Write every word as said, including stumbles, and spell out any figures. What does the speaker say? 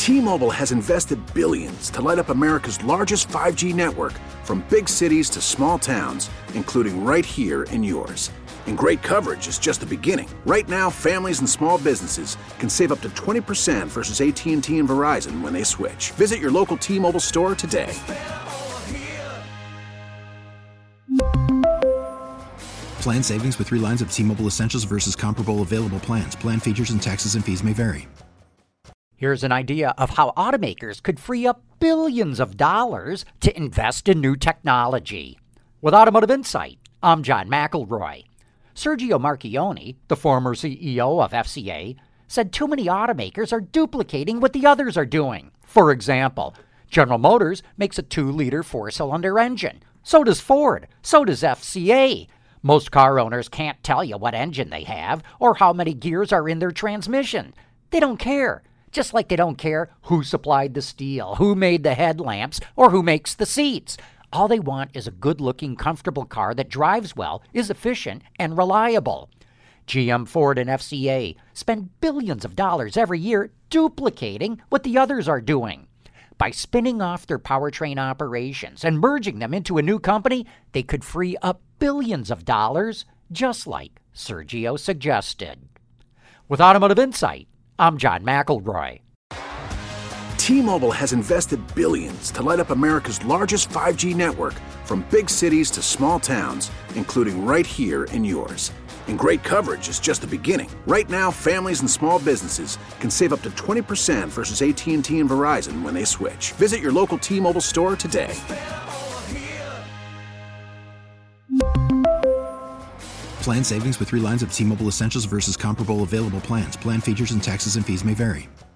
T-Mobile has invested billions to light up America's largest five G network, from big cities to small towns, including right here in yours. And great coverage is just the beginning. Right now, families and small businesses can save up to twenty percent versus A T and T and Verizon when they switch. Visit your local T-Mobile store today. Plan savings with three lines of T-Mobile Essentials versus comparable available plans. Plan features and taxes and fees may vary. Here's an idea of how automakers could free up billions of dollars to invest in new technology. With Automotive Insight, I'm John McElroy. Sergio Marchionne, the former C E O of F C A, said too many automakers are duplicating what the others are doing. For example, General Motors makes a two-liter four-cylinder engine. So does Ford. So does F C A. Most car owners can't tell you what engine they have or how many gears are in their transmission. They don't care. Just like they don't care who supplied the steel, who made the headlamps, or who makes the seats. All they want is a good-looking, comfortable car that drives well, is efficient, and reliable. G M, Ford, and F C A spend billions of dollars every year duplicating what the others are doing. By spinning off their powertrain operations and merging them into a new company, they could free up billions of dollars, just like Sergio suggested. With Automotive Insight, I'm John McElroy. T-Mobile has invested billions to light up America's largest five G network, from big cities to small towns, including right here in yours. And great coverage is just the beginning. Right now, families and small businesses can save up to twenty percent versus A T and T and Verizon when they switch. Visit your local T-Mobile store today. Plan savings with three lines of T-Mobile Essentials versus comparable available plans. Plan features and taxes and fees may vary.